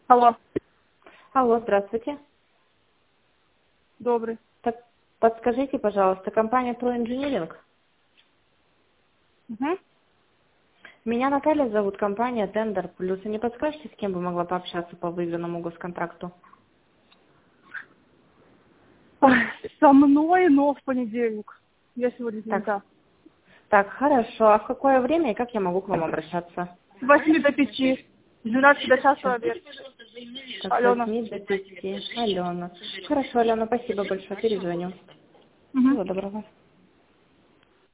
Алло, Алло, здравствуйте. добрый. Так, подскажите, пожалуйста, компания Pro Engineering? Угу. Меня Наталья зовут, компания Tender Plus. Не подскажете, с кем бы могла пообщаться по выигранному госконтракту? Со мной, но в понедельник. Я сегодня Так, занята. так, хорошо. А в какое время и как я могу к вам обращаться? С 8 до 5. С 12 до часа Всё. обед. Так, с Алена. 8 до 5. Алена. Хорошо, Алена, спасибо большое. Перезвоню. Угу. Всего доброго.